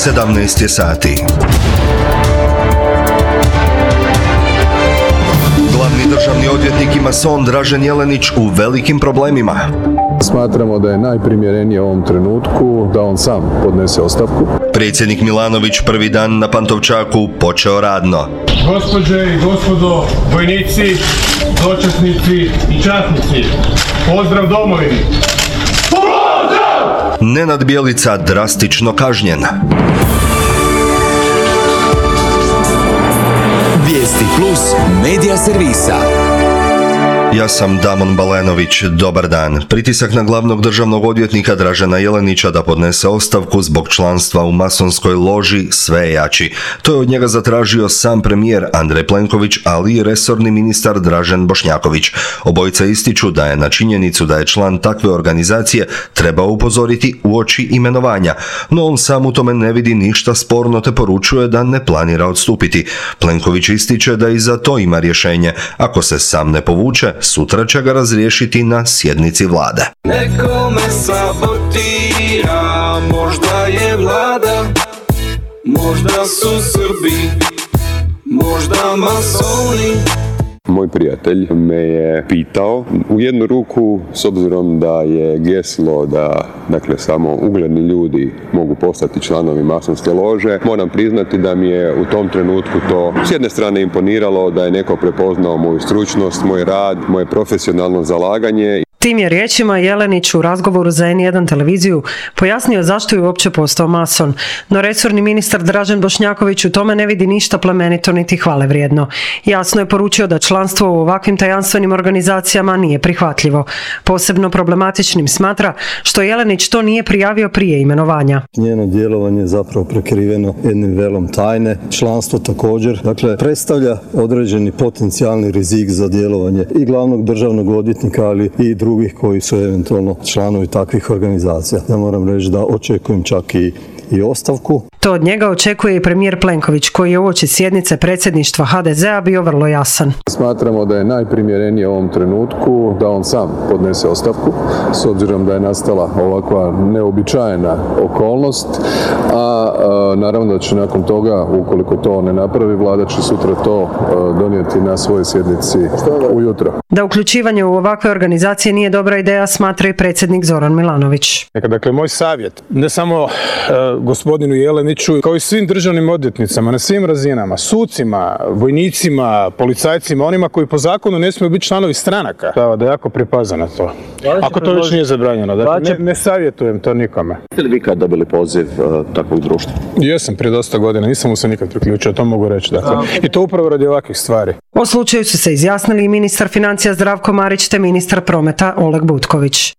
17 je sati. Glavni državni odvjetnik i mason Dražen Jelenić u velikim problemima. Smatramo da je najprimjerenije u ovom trenutku da on sam podnese ostavku. Predsjednik Milanović prvi dan na Pantovčaku počeo radno. Gospođe i gospodo, vojnici, dočasnici i časnici, pozdrav domovini! Pozdrav! Nenad Bjelica drastično kažnjen. Vijesti Plus medija servisa. Ja sam Damon Balenović, dobar dan. Pritisak na glavnog državnog odvjetnika Dražena Jelenića da podnese ostavku zbog članstva u masonskoj loži sve je jači. To je od njega zatražio sam premijer Andrej Plenković, ali i resorni ministar Dražen Bošnjaković. Obojica ističu da je na činjenicu da je član takve organizacije trebao upozoriti uoči imenovanja, no on sam u tome ne vidi ništa sporno te poručuje da ne planira odstupiti. Plenković ističe da i za to ima rješenje. Ako se sam ne povuče, sutra će ga razriješiti na sjednici vlade. Neko me sabotira, možda je vlada, možda su Srbi, možda masoni. Moj prijatelj me je pitao u jednu ruku, s obzirom da je geslo da samo ugledni ljudi mogu postati članovi masonske lože, moram priznati da mi je u tom trenutku to s jedne strane imponiralo, da je neko prepoznao moju stručnost, moj rad, moje profesionalno zalaganje. Tim je riječima Jelenić u razgovoru za N1 televiziju pojasnio zašto je uopće postao mason, no resorni ministar Dražen Bošnjaković u tome ne vidi ništa plemenito niti hvale vrijedno. Jasno je poručio da članstvo u ovakvim tajanstvenim organizacijama nije prihvatljivo. Posebno problematičnim smatra što Jelenić to nije prijavio prije imenovanja. Njeno djelovanje je zapravo prekriveno jednim velom tajne, članstvo također, predstavlja određeni potencijalni rizik za djelovanje i glavnog državnog odvjetnika, ali i drugih koji su eventualno članovi takvih organizacija. Ja moram reći da očekujem čak i ostavku. To od njega očekuje i premijer Plenković, koji je uoči sjednice predsjedništva HDZ-a bio vrlo jasan. Smatramo da je najprimjerenije u ovom trenutku da on sam podnese ostavku, s obzirom da je nastala ovakva neobičajena okolnost, a naravno da će nakon toga, ukoliko to ne napravi, vlada će sutra to donijeti na svojoj sjednici ujutro. Da uključivanje u ovakve organizacije nije dobra ideja, smatra i predsjednik Zoran Milanović. Dakle, moj savjet, ne samo gospodinu Jeleniću, kao i svim državnim odvjetnicama na svim razinama, sucima, vojnicima, policajcima, onima koji po zakonu ne smiju biti članovi stranaka, da jako pripaze na to. Ako to već nije zabranjeno, ne savjetujem to nikome. Jeste li vi kad dobili poziv takvog društva? Jesam, prije dosta godina, nisam mu se nikad priključio, to mogu reći. I to upravo radi ovakvih stvari. O slučaju su se izjasnili i ministar financija Zdravko Marić te ministar prometa Oleg Butković.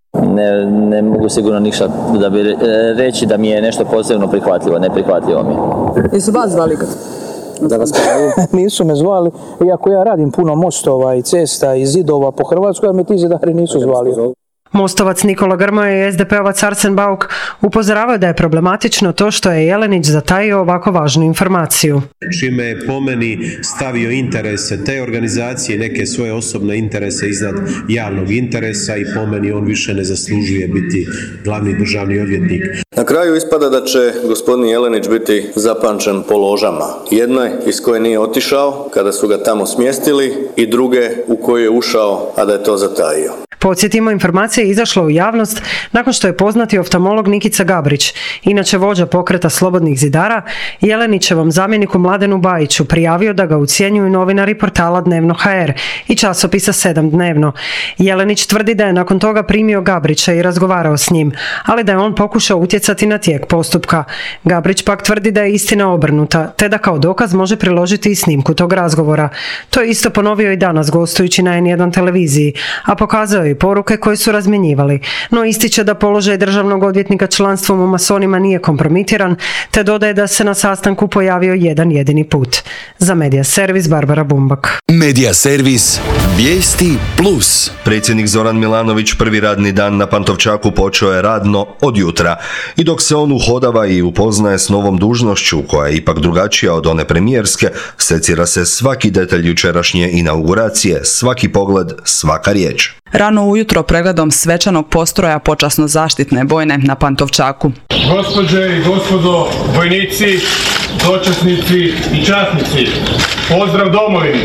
Ne mogu sigurno ništa da bi reći da mi je nešto posebno prihvatljivo, neprihvatljivo mi je. Jesu vas zvali kad? Da vas Nisu me zvali, iako ja radim puno mostova i cesta i zidova po Hrvatskoj, a me ti zidari nisu zvali. Mostovac Nikola Grmoja i SDP-ovac Arsen Bauk upozoravaju da je problematično to što je Jelenić zatajio ovako važnu informaciju. Čime je po meni stavio interese te organizacije i neke svoje osobne interese iznad javnog interesa i po meni on više ne zaslužuje biti glavni državni odvjetnik. Na kraju ispada da će gospodin Jelenić biti zapamćen po ložama. Jednoj iz koje nije otišao kada su ga tamo smjestili i druge u koju je ušao, a da je to zatajio. Podsjetimo, informacija je izašla u javnost nakon što je poznati oftalmolog Nikica Gabrić, inače vođa pokreta Slobodnih zidara, Jelenićevom zamjeniku Mladenu Bajiću prijavio da ga ucjenjuju novinari portala Dnevno.hr i časopisa 7 dnevno. Jelenić tvrdi da je nakon toga primio Gabrića i razgovarao s njim, ali da je on pokušao utjecati na tijek postupka. Gabrić pak tvrdi da je istina obrnuta, te da kao dokaz može priložiti i snimku tog razgovora. To je isto ponovio i danas gostujući na N1 televiziji, a pokazao i poruke koje su razmjenjivali, no ističe da položaj državnog odvjetnika članstvom u masonima nije kompromitiran, te dodaje da se na sastanku pojavio jedan jedini put. Za Medija servis Barbara Bumbak. Medija servis Vijesti Plus. Predsjednik Zoran Milanović prvi radni dan na Pantovčaku počeo je radno od jutra. I dok se on uhodava i upoznaje s novom dužnošću, koja je ipak drugačija od one premijerske, secira se svaki detalj jučerašnje inauguracije, svaki pogled, svaka riječ. Rano ujutro pregledom svečanog postroja počasno-zaštitne bojne na Pantovčaku. Gospođe i gospodo, vojnici, dočasnici i časnici, pozdrav domovini!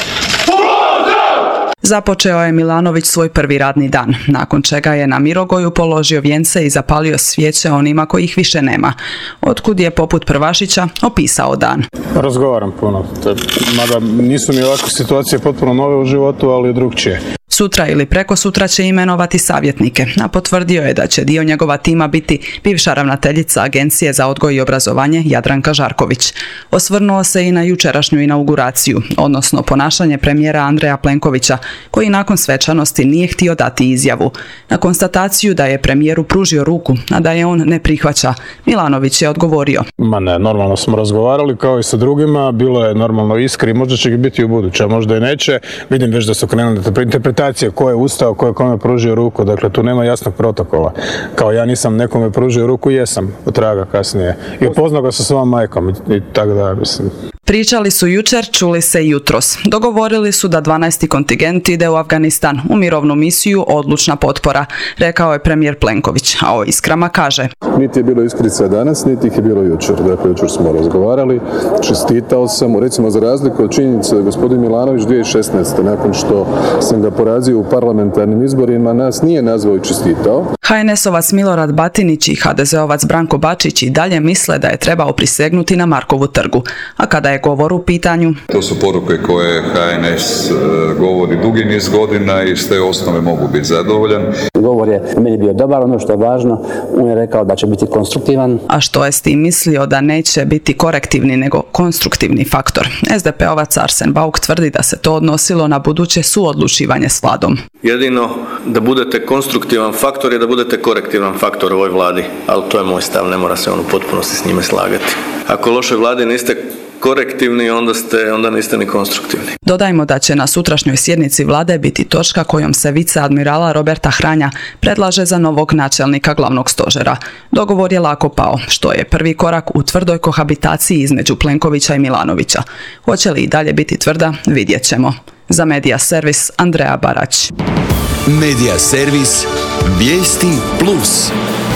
Započeo je Milanović svoj prvi radni dan, nakon čega je na Mirogoju položio vijence i zapalio svijeće onima kojih više nema, otkud je poput Prvašića opisao dan. Razgovaram puno, mada nisu mi ovakve situacije potpuno nove u životu, ali drugčije. Sutra ili prekosutra će imenovati savjetnike, a potvrdio je da će dio njegova tima biti bivša ravnateljica Agencije za odgoj i obrazovanje Jadranka Žarković. Osvrnuo se i na jučerašnju inauguraciju, odnosno ponašanje premijera Andreja Plenkovića, koji nakon svečanosti nije htio dati izjavu. Na konstataciju da je premijeru pružio ruku, a da je on ne prihvaća, Milanović je odgovorio. Ma ne, normalno smo razgovarali kao i sa drugima, bilo je normalno iskri, možda će ih biti u buduće, a možda i neće. Vidim već da su krenuli interpretacije ko je ustao, ko je kome pružio ruku, dakle tu nema jasnog protokola. Kao ja nisam nekome pružio ruku, jesam, otraga kasnije. I upoznao ga sa svojom majkom i tako da, mislim. Pričali su jučer, čuli se i jutros. Dogovorili su da 12. kontingent ide u Afganistan, u mirovnu misiju odlučna potpora, rekao je premijer Plenković, a o iskrama kaže. Niti je bilo iskrica danas, niti ih je bilo jučer. Dakle, jučer smo razgovarali, čestitao sam mu, recimo za razliku od činjenice da gospodin Milanović 2016. nakon što sam ga porazio u parlamentarnim izborima, nas nije nazvao i čestitao. HNS-ovac Milorad Batinić i HDZ-ovac Branko Bačić i dalje misle da je trebao prisegnuti na Markovu trgu, a kada je govor u pitanju. To su poruke koje HNS govori dugi niz godina i s te osnove mogu biti zadovoljan. Govor je meni bio dobar, ono što je važno, on je rekao da će biti konstruktivan. A što je s tim mislio da neće biti korektivni nego konstruktivni faktor? SDP-ovac Arsen Bauk tvrdi da se to odnosilo na buduće suodlučivanje s vladom. Jedino da budete konstruktivan faktor je da budete korektivan faktor u ovoj vladi, ali to je moj stav, ne mora se on u potpunosti s njime slagati. Ako lošoj vladi niste korektivni, onda niste ni konstruktivni. Dodajmo da će na sutrašnjoj sjednici vlade biti točka kojom se viceadmirala Roberta Hranja predlaže za novog načelnika glavnog stožera. Dogovor je lako pao, što je prvi korak u tvrdoj kohabitaciji između Plenkovića i Milanovića. Hoće li i dalje biti tvrda, vidjet ćemo. Za Medija servis Andreja Barać. Medija servis Vijesti Plus.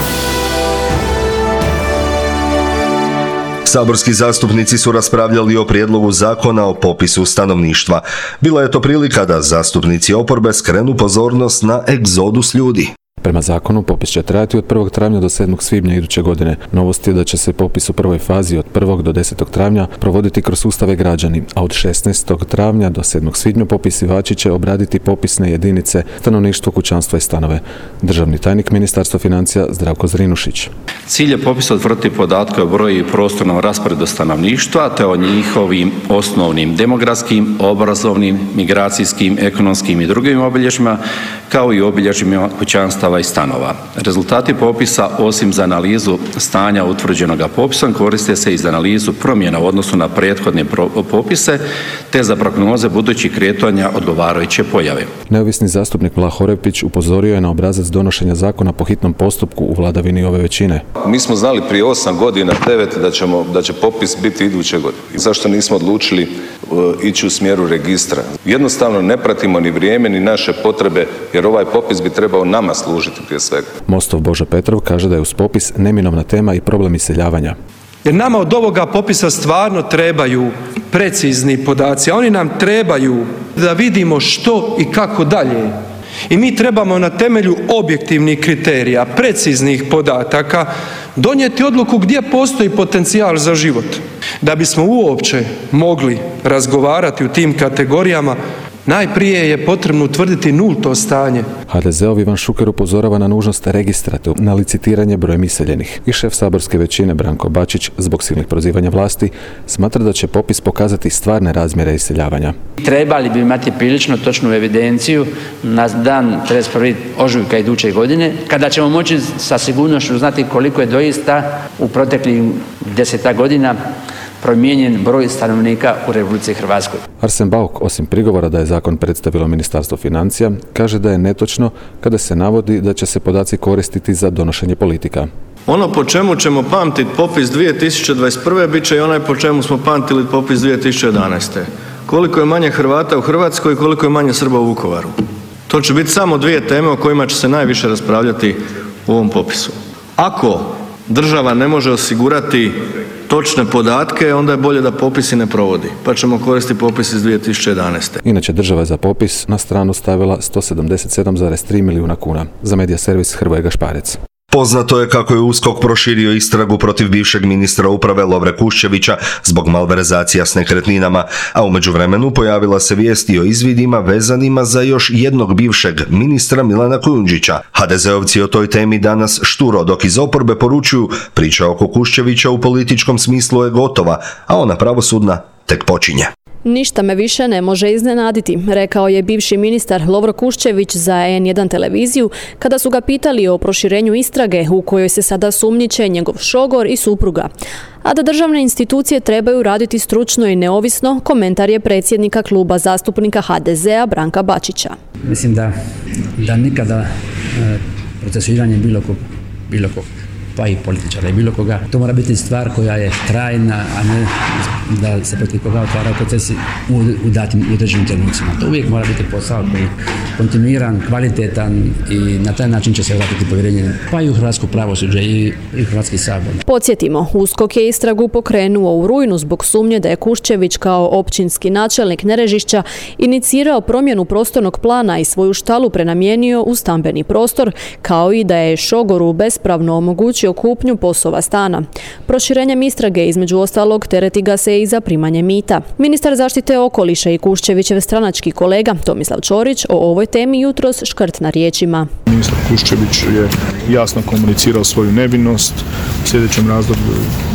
Saborski zastupnici su raspravljali o prijedlogu zakona o popisu stanovništva. Bila je to prilika da zastupnici oporbe skrenu pozornost na egzodus ljudi. Prema zakonu, popis će trajati od 1. travnja do 7. svibnja iduće godine. Novost je da će se popis u prvoj fazi od 1. do 10. travnja provoditi kroz sustave građani, a od 16. travnja do 7. svibnja popisivači će obraditi popisne jedinice stanovništvo, kućanstva i stanove. Državni tajnik Ministarstva financija Zdravko Zrinušić. Cilj je popisa utvrditi podatke o broju i prostornom rasporedu stanovništva te o njihovim osnovnim demografskim, obrazovnim, migracijskim, ekonomskim i drugim obilježjima, kao i obilježjima kućanstava i stanova. Rezultati popisa, osim za analizu stanja utvrđenog popisom, koriste se i za analizu promjena u odnosu na prethodne popise, te za prognoze budućih kretanja odgovarajuće pojave. Neovisni zastupnik Vlah Orepić upozorio je na obrazac donošenja zakona po hitnom postupku u vladavini ove većine. Mi smo znali prije 8 godina, 9 da će popis biti iduće godine. Zašto nismo odlučili ići u smjeru registra? Jednostavno ne pratimo ni vrijeme ni naše potrebe, jer ovaj popis bi trebao nama služiti prije svega. Mostov Božo Petrov kaže da je uz popis neminovna tema i problem iseljavanja. Jer nama od ovoga popisa stvarno trebaju precizni podaci, a oni nam trebaju da vidimo što i kako dalje. I mi trebamo na temelju objektivnih kriterija, preciznih podataka, donijeti odluku gdje postoji potencijal za život. Da bismo uopće mogli razgovarati u tim kategorijama, najprije je potrebno utvrditi nulto stanje. HDZ-ov Ivan Šuker upozorava na nužnost registra te na licitiranje brojem iseljenih. I šef saborske većine Branko Bačić, zbog silnih prozivanja vlasti, smatra da će popis pokazati stvarne razmjere iseljavanja. Trebali bi imati prilično točnu evidenciju na dan 31. ožujka iduće godine, kada ćemo moći sa sigurnošću znati koliko je doista u proteklih 10 godina promijenjen broj stanovnika u Republici Hrvatskoj. Arsen Bauk, osim prigovora da je zakon predstavilo Ministarstvo financija, kaže da je netočno kada se navodi da će se podaci koristiti za donošenje politika. Ono po čemu ćemo pamtiti popis 2021. bit će i onaj po čemu smo pamtili popis 2011. Koliko je manje Hrvata u Hrvatskoj i koliko je manje Srba u Vukovaru. To će biti samo dvije teme o kojima će se najviše raspravljati u ovom popisu. Ako država ne može osigurati točne podatke, onda je bolje da popis i ne provodi, pa ćemo koristiti popis iz 2011. Inače, država je za popis na stranu stavila 177,3 milijuna kuna. Za Medija servis Hrvoje Gašparec. Poznato je kako je USKOK proširio istragu protiv bivšeg ministra uprave Lovre Kuščevića zbog malverzacija s nekretninama, a u međuvremenu pojavila se vijest i o izvidima vezanima za još jednog bivšeg ministra Milana Kujundžića. HDZ-ovci o toj temi danas šturo, dok iz oporbe poručuju priča oko Kuščevića u političkom smislu je gotova, a ona pravosudna tek počinje. Ništa me više ne može iznenaditi, rekao je bivši ministar Lovro Kuščević za N1 televiziju kada su ga pitali o proširenju istrage u kojoj se sada sumnjiče njegov šogor i supruga. A da državne institucije trebaju raditi stručno i neovisno, komentar je predsjednika kluba zastupnika HDZ-a Branka Bačića. Mislim da nikada procesuiranje bilo kog, pa i političara i bilo koga, to mora biti stvar koja je trajna, a ne da se protiv koga otvaraju procesi u datim i određenim trenucima. To uvijek mora biti posao koji je kontinuiran, kvalitetan i na taj način će se vratiti povjerenje pa i u hrvatsko pravosuđe i Hrvatski sabor. Podsjetimo, USKOK je istragu pokrenuo u rujnu zbog sumnje da je Kuščević kao općinski načelnik Nerežišća inicirao promjenu prostornog plana i svoju štalu prenamijenio u stambeni prostor, kao i da je šogoru bespravno omogućio kupnju POS-ova stana. Proširenjem istrage između ostalog tereti ga se i za primanje mita. Ministar zaštite okoliša i Kuščevićev stranački kolega Tomislav Ćorić o ovoj temi jutros škrt na riječima. Ministar Kuščević je jasno komunicirao svoju nevinost. U sljedećem razdoblju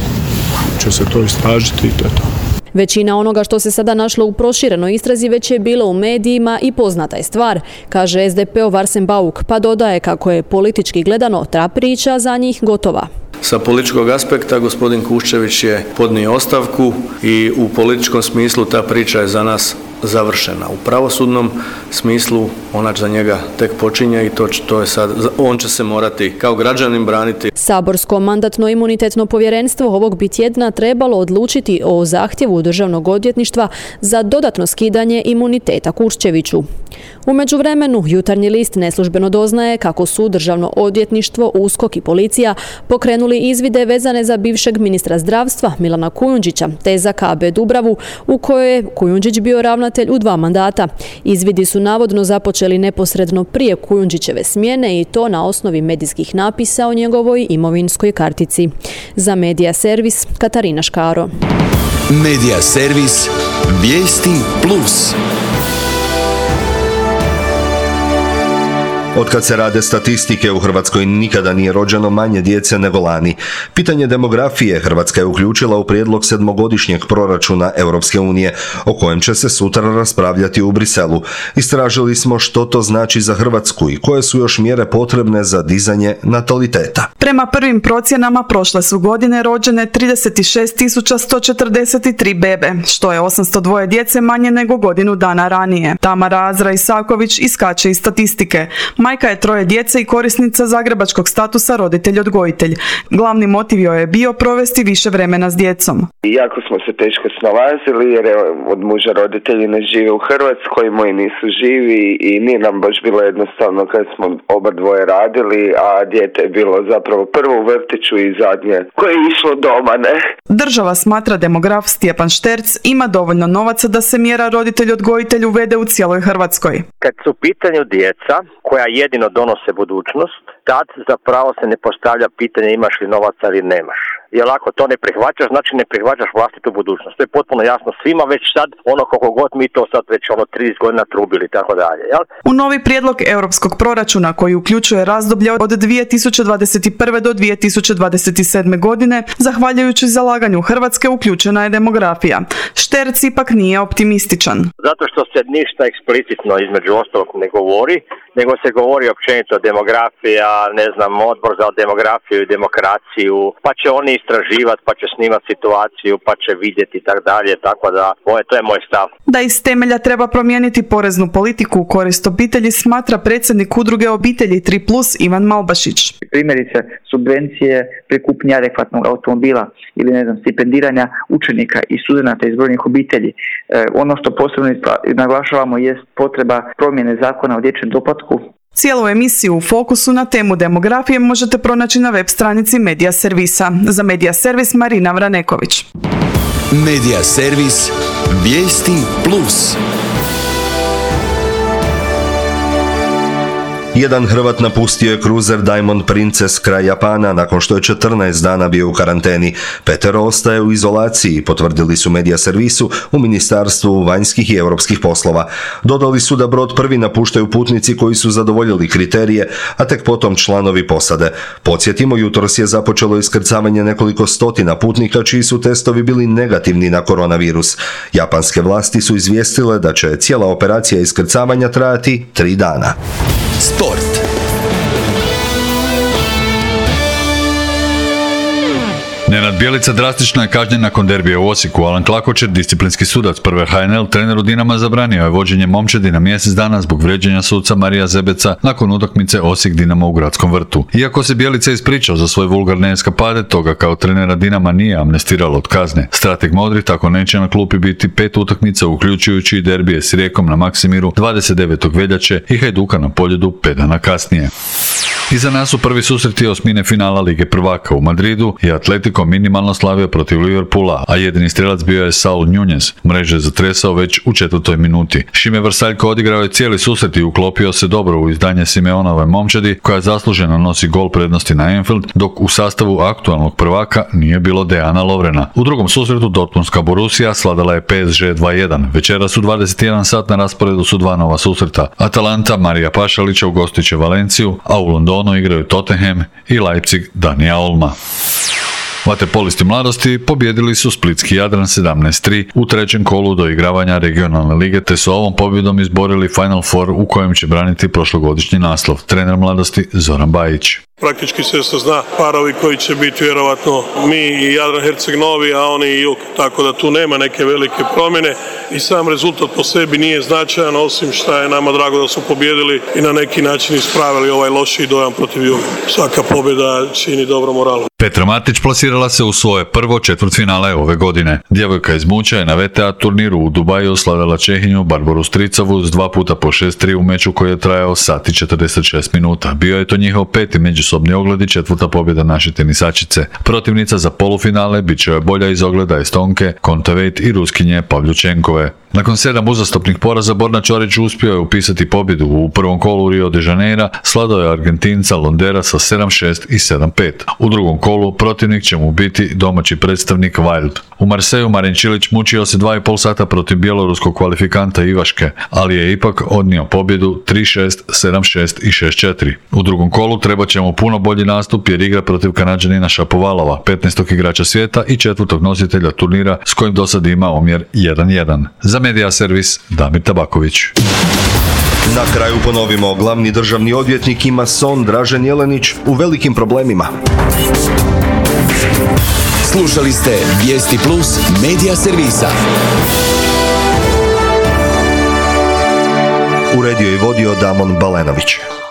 će se to istražiti i to je to. Većina onoga što se sada našlo u proširenoj istrazi već je bilo u medijima i poznata je stvar, kaže SDP-ov Arsen Bauk, pa dodaje kako je politički gledano ta priča za njih gotova. Sa političkog aspekta gospodin Kuščević je podnio ostavku i u političkom smislu ta priča je za nas završena. U pravosudnom smislu ona za njega tek počinje i to je sad, on će se morati kao građanin braniti. Saborsko mandatno-imunitetno povjerenstvo ovog bi tjedna trebalo odlučiti o zahtjevu Državnog odvjetništva za dodatno skidanje imuniteta Kuščeviću. U međuvremenu, Jutarnji list neslužbeno doznaje kako su Državno odvjetništvo, USKOK i policija pokrenuli izvide vezane za bivšeg ministra zdravstva Milana Kujundžića te za KB Dubravu u kojoj je Kujundžić bio ravnatelj u 2 mandata. Izvidi su navodno započeli neposredno prije Kujundžićeve smjene i to na osnovi medijskih napisa o njegovoj imovinskoj kartici. Za Medija servis Katarina Škaro. Medija servis Vijesti Plus. Otkad se rade statistike, u Hrvatskoj nikada nije rođeno manje djece nego lani. Pitanje demografije Hrvatska je uključila u prijedlog 7-godišnjeg proračuna Europske unije, o kojem će se sutra raspravljati u Briselu. Istražili smo što to znači za Hrvatsku i koje su još mjere potrebne za dizanje nataliteta. Prema prvim procjenama prošle su godine rođene 36.143 bebe, što je 802 djece manje nego godinu dana ranije. Tamara Azra Isaković iskače iz statistike. Majka je 3 djece i korisnica zagrebačkog statusa roditelj-odgojitelj. Glavni motiv joj je bio provesti više vremena s djecom. Jako smo se teško snalazili jer od muža roditelji ne žive u Hrvatskoj, moji nisu živi i nije nam baš bilo jednostavno kad smo oba dvoje radili, a dijete je bilo zapravo prvo u vrtiću i zadnje koje je išlo doma, ne? Država, smatra demograf Stjepan Šterc, ima dovoljno novaca da se mjera roditelj-odgojitelj uvede u cijeloj Hrvatskoj. Kad su u pitanju djeca koja jedino donose budućnost, tad zapravo se ne postavlja pitanje imaš li novaca ili nemaš. Jer ako to ne prihvaćaš, znači ne prihvaćaš vlastitu budućnost. To je potpuno jasno svima već sad, koliko god mi to sad već 30 godina trubili i tako dalje. Jel? U novi prijedlog europskog proračuna koji uključuje razdoblje od 2021. do 2027. godine, zahvaljujući zalaganju Hrvatske uključena je demografija. Šterc ipak nije optimističan. Zato što se ništa eksplicitno između ostalog ne govori, nego se govori općenito demografija, odbor za demografiju i demokraciju, pa će oni istraživati, pa će snimati situaciju, pa će vidjeti i tako dalje, tako da to je moj stav. Da iz temelja treba promijeniti poreznu politiku u korist obitelji smatra predsjednik udruge obitelji 3+, Ivan Malbašić. Primjerice, subvencije pri kupnji adekvatnog automobila ili stipendiranja učenika i studenata iz brojnih obitelji. Ono što posebno naglašavamo jest potreba promjene zakona o dječjem doplatku. Cijelu emisiju u fokusu na temu demografije možete pronaći na web stranici Medija Servisa. Za Medija Servis Marina Vraneković. Medija Servis, vijesti plus. Jedan Hrvat napustio je kruzer Diamond Princess kraj Japana nakon što je 14 dana bio u karanteni. Petero ostaje u izolaciji, potvrdili su Medija Servisu u Ministarstvu vanjskih i europskih poslova. Dodali su da brod prvi napuštaju putnici koji su zadovoljili kriterije, a tek potom članovi posade. Podsjetimo, jutros je započelo iskrcavanje nekoliko stotina putnika čiji su testovi bili negativni na koronavirus. Japanske vlasti su izvijestile da će cijela operacija iskrcavanja trajati 3 dana. Sport. Nenad Bjelica drastično je kažnjen nakon derbija u Osijeku. Alan Klakočer, disciplinski sudac prve HNL, treneru Dinama zabranio je vođenje momčadi na mjesec dana zbog vrijeđanja suca Marija Zebeca nakon utakmice Osijek Dinamo u Gradskom vrtu. Iako se Bjelica ispričao za svoje vulgarne eskapade, toga kao trenera Dinama nije amnestiralo od kazne. Strateg Modri tako neće na klupi biti 5 utakmica, uključujući i derbije s Rijekom na Maksimiru 29. veljače i Hajduka na Poljudu 5 dana kasnije. Iza nas su prvi susreti osmine finala Lige prvaka. U Madridu je Atletico minimalno slavio protiv Liverpoola, a jedini strelac bio je Saul Nunez. Mreže je zatresao već u 4. minuti. Šime Vrsaljko odigrao je cijeli susret i uklopio se dobro u izdanje Simeonove momčadi, koja zasluženo nosi gol prednosti na Anfield, dok u sastavu aktualnog prvaka nije bilo Dejana Lovrena. U drugom susretu Dortmundska Borussia sladala je PSG 2-1. Večeras u 21 sat na rasporedu su 2 nova susreta. Atalanta Marija Pašalića ugostiće Valenciju, a u Londonu igraju Tottenham i Leipzig Danija Olma. Vaterpolisti mladosti pobjedili su splitski Jadran 17-3 u trećem kolu doigravanja regionalne lige, te su ovom pobjedom izborili Final Four u kojem će braniti prošlogodišnji naslov. Trener mladosti Zoran Bajić. Praktički se zna parovi koji će biti vjerovatno mi i Jadran Herceg Novi, a oni i Jug, tako da tu nema neke velike promjene i sam rezultat po sebi nije značajan, osim što je nama drago da su pobjedili i na neki način ispravili ovaj lošiji dojam protiv Juga. Svaka pobjeda čini dobro moralu. Petra Matić plasirala se u svoje prvo četvrtfinale ove godine. Djevojka iz Muća je na VTA turniru u Dubaju slavila Čehinju Barboru Stricovu s 2 puta po 6-3 u meču koji je trajao sat i 46 minuta. Bio je to njihov 5. međusobni ogled i 4. pobjeda naše tenisačice. Protivnica za polufinale bit će joj bolja iz ogleda Estonke, Kontaveit i Ruskinje Pavljučenkove. Nakon 7 uzastopnih poraza Borna Čorić uspio je upisati pobjedu u prvom kolu Rio de Janeira, sladao je Argentinca Londera sa 7-6 i 7-5. U drugom kolu protivnik će mu biti domaći predstavnik Wild. U Marseju Marin Čilić mučio se 2,5 sata protiv bjeloruskog kvalifikanta Ivaške, ali je ipak odnio pobjedu 3-6, 7-6 i 6-4. U drugom kolu treba će mu puno bolji nastup jer igra protiv Kanađanina Šapovalova, 15. igrača svijeta i 4. nositelja turnira s kojim do sad ima omjer 1-1. Za Medija Servis Damir Tabaković. Na kraju ponovimo, glavni državni odvjetnik i mason Dražen Jelenić u velikim problemima. Slušali ste Vijesti Plus Medija Servisa. Uredio i vodio Damon Balenović.